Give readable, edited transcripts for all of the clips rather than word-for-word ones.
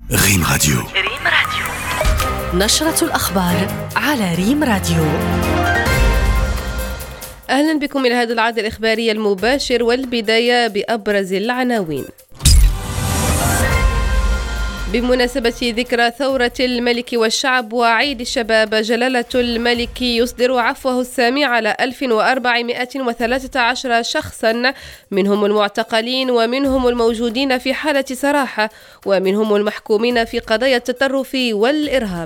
ريم راديو. نشرة الأخبار على ريم راديو. أهلا بكم إلى هذا العرض الإخباري المباشر، والبداية بأبرز العناوين. بمناسبة ذكرى ثورة الملك والشعب وعيد الشباب، جلالة الملك يصدر عفوه السامي على 1413 شخصا، منهم المعتقلين ومنهم الموجودين في حالة سراحة ومنهم المحكومين في قضايا التطرف والإرهاب.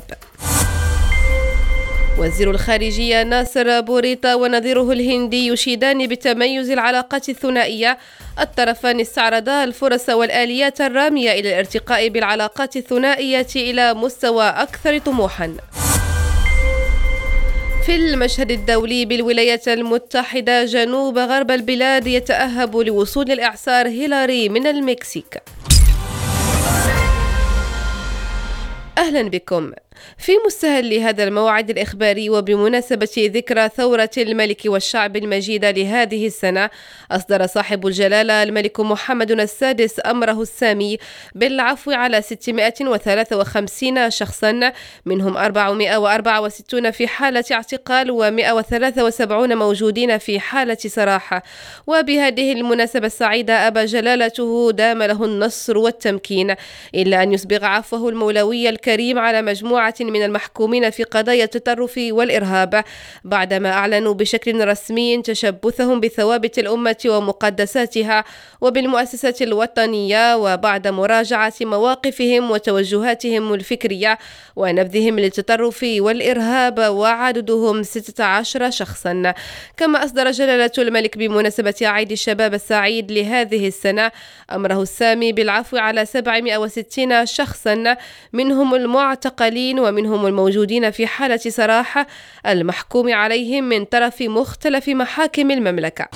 وزير الخارجية ناصر بوريطة ونظيره الهندي يشيدان بتميز العلاقات الثنائية. الطرفان استعرضا الفرص والآليات الرامية إلى الارتقاء بالعلاقات الثنائية إلى مستوى أكثر طموحا. في المشهد الدولي، بالولايات المتحدة جنوب غرب البلاد يتأهب لوصول الإعصار هيلاري من المكسيك. أهلا بكم. في مستهل هذا الموعد الإخباري وبمناسبة ذكرى ثورة الملك والشعب المجيدة لهذه السنة، أصدر صاحب الجلالة الملك محمد السادس أمره السامي بالعفو على 653 شخصا، منهم 464 في حالة اعتقال و173 موجودين في حالة سراحة. وبهذه المناسبة السعيدة أبى جلالته دام له النصر والتمكين إلا أن يسبغ عفوه المولوي الكريم على مجموعة من المحكومين في قضايا التطرف والإرهاب، بعدما أعلنوا بشكل رسمي تشبثهم بثوابت الأمة ومقدساتها وبالمؤسسات الوطنية، وبعد مراجعة مواقفهم وتوجهاتهم الفكرية ونبذهم للتطرف والإرهاب، وعددهم 16 شخصا. كما أصدر جلالة الملك بمناسبة عيد الشباب السعيد لهذه السنة أمره السامي بالعفو على 760 شخصا، منهم المعتقلين ومنهم الموجودين في حالة سراحة المحكوم عليهم من طرف مختلف محاكم المملكة.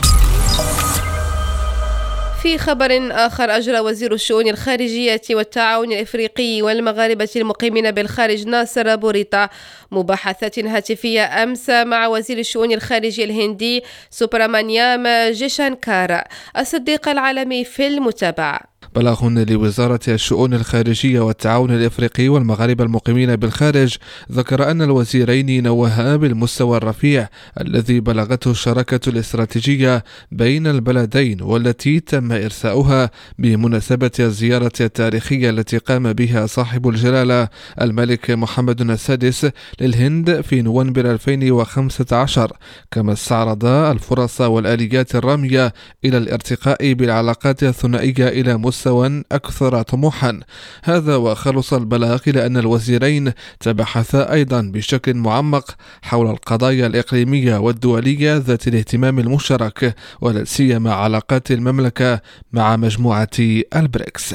في خبر آخر، أجرى وزير الشؤون الخارجية والتعاون الإفريقي والمغاربة المقيمين بالخارج ناصر بوريطة مباحثات هاتفية أمس مع وزير الشؤون الخارجية الهندي سوبرامانيام جيشانكار، الصديق العالمي في المتابعة. بلاغ لوزارة الشؤون الخارجية والتعاون الإفريقي والمغاربة المقيمين بالخارج ذكر أن الوزيرين نوها بالمستوى الرفيع الذي بلغته الشراكة الاستراتيجية بين البلدين، والتي تم إرساؤها بمناسبة الزيارة التاريخية التي قام بها صاحب الجلالة الملك محمد السادس للهند في نوفمبر 2015. كما استعرض الفرص والآليات الرامية إلى الارتقاء بالعلاقات الثنائية إلى مستوى أكثر طموحا. هذا وخلص البلاغ إلى أن الوزيرين تبحثا أيضا بشكل معمق حول القضايا الإقليمية والدولية ذات الاهتمام المشترك، ولا سيما علاقات المملكة مع مجموعة البريكس.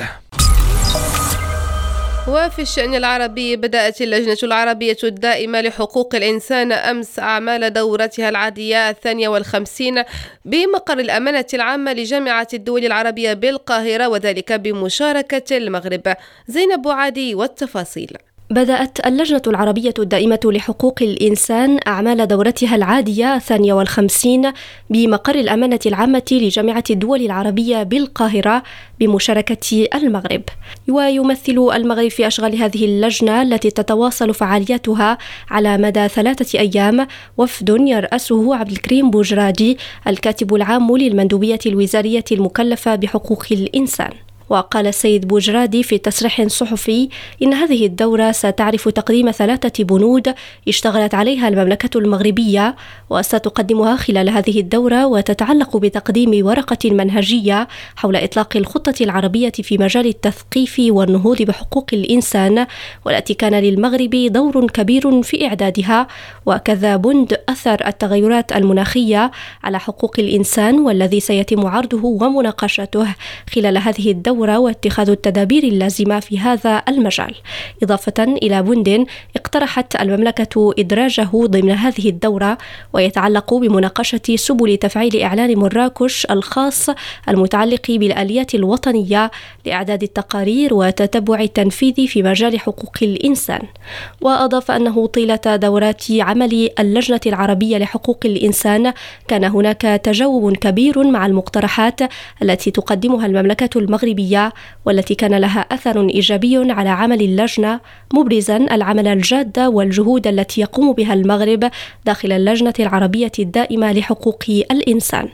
وفي الشأن العربي، بدأت اللجنة العربية الدائمة لحقوق الإنسان أمس أعمال دورتها العادية 52 بمقر الأمانة العامة لجامعة الدول العربية بالقاهرة، وذلك بمشاركة المغرب. زينب عادي والتفاصيل. بدأت اللجنة العربية الدائمة لحقوق الإنسان أعمال دورتها العادية 52 بمقر الأمانة العامة لجامعة الدول العربية بالقاهرة بمشاركة المغرب. ويمثل المغرب في أشغال هذه اللجنة التي تتواصل فعالياتها على مدى 3 أيام وفد يرأسه عبد الكريم بوجرادي، الكاتب العام للمندوبية الوزارية المكلفة بحقوق الإنسان. وقال السيد بوجرادي في تصريح صحفي إن هذه الدورة ستعرف تقديم 3 بنود اشتغلت عليها المملكة المغربية وستقدمها خلال هذه الدورة، وتتعلق بتقديم ورقة منهجية حول إطلاق الخطة العربية في مجال التثقيف والنهوض بحقوق الإنسان، والتي كان للمغرب دور كبير في إعدادها، وكذا بند أثر التغيرات المناخية على حقوق الإنسان، والذي سيتم عرضه ومناقشته خلال هذه الدورة واتخاذ التدابير اللازمة في هذا المجال، إضافة إلى بند اقترحت المملكة إدراجه ضمن هذه الدورة، ويتعلق بمناقشة سبل تفعيل إعلان مراكش الخاص المتعلق بالآليات الوطنية لإعداد التقارير وتتبع التنفيذ في مجال حقوق الإنسان. وأضاف أنه طيلة دورات عمل اللجنة العربية لحقوق الإنسان كان هناك تجاوب كبير مع المقترحات التي تقدمها المملكة المغربية العربية، والتي كان لها أثر إيجابي على عمل اللجنة، مبرزا العمل الجاد والجهود التي يقوم بها المغرب داخل اللجنة العربية الدائمة لحقوق الإنسان.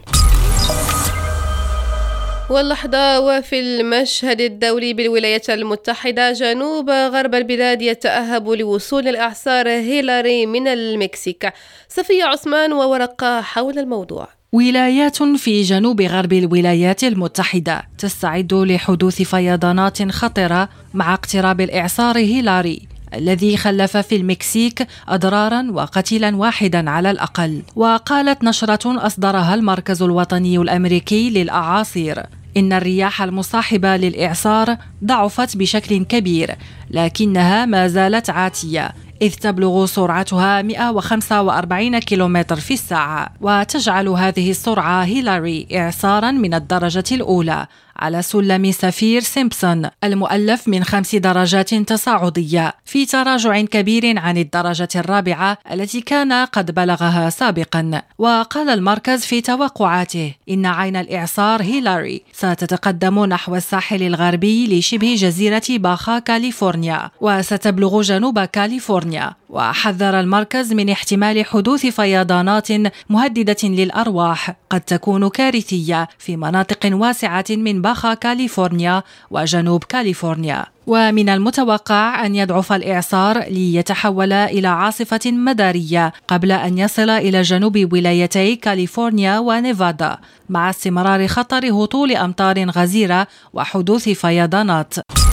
واللحظة وفي المشهد الدولي بالولايات المتحدة، جنوب غرب البلاد يتأهب لوصول الإعصار هيلاري من المكسيك. صفية عثمان وورقة حول الموضوع. ولايات في جنوب غرب الولايات المتحدة تستعد لحدوث فيضانات خطرة مع اقتراب الإعصار هيلاري الذي خلف في المكسيك أضرارا وقتيلا واحدا على الأقل. وقالت نشرة أصدرها المركز الوطني الأمريكي للأعاصير إن الرياح المصاحبة للإعصار ضعفت بشكل كبير، لكنها ما زالت عاتية، إذ تبلغ سرعتها 145 كيلومتر في الساعة، وتجعل هذه السرعة هيلاري إعصارا من الدرجة الأولى على سلم سفير سيمبسون المؤلف من 5 درجات تصاعدية، في تراجع كبير عن الدرجة الرابعة التي كان قد بلغها سابقا. وقال المركز في توقعاته إن عين الإعصار هيلاري ستتقدم نحو الساحل الغربي لشبه جزيرة باخا كاليفورنيا وستبلغ جنوب كاليفورنيا. وحذر المركز من احتمال حدوث فيضانات مهددة للأرواح قد تكون كارثية في مناطق واسعة من باخا كاليفورنيا وجنوب كاليفورنيا. ومن المتوقع أن يضعف الإعصار ليتحول إلى عاصفة مدارية قبل أن يصل إلى جنوب ولايتي كاليفورنيا ونيفادا، مع استمرار خطر هطول أمطار غزيرة وحدوث فيضانات.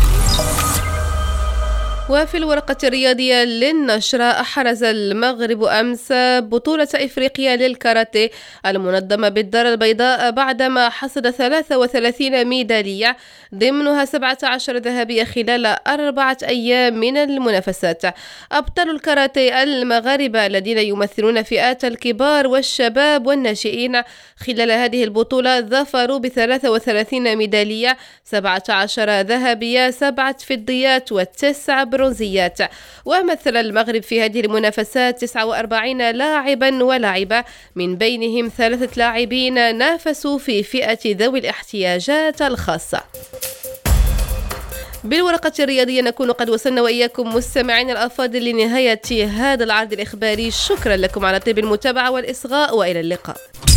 وفي الورقة الرياضية للنشرة، أحرز المغرب أمس بطولة إفريقيا للكاراتيه المنظمة بالدار البيضاء بعدما حصد 33 ميدالية، ضمنها 17 ذهبية خلال 4 أيام من المنافسات. أبطال الكاراتيه المغاربة الذين يمثلون فئات الكبار والشباب والناشئين خلال هذه البطولة ظفروا ب33 ميدالية، 17 ذهبية، 7 فضيات و9 برونزيات. ومثل المغرب في هذه المنافسات 49 لاعبا ولاعبة، من بينهم 3 لاعبين نافسوا في فئة ذوي الاحتياجات الخاصة. بالورقة الرياضية نكون قد وصلنا وإياكم مستمعين الأفاضل لنهاية هذا العرض الإخباري. شكرا لكم على طيب المتابعة والإصغاء، وإلى اللقاء.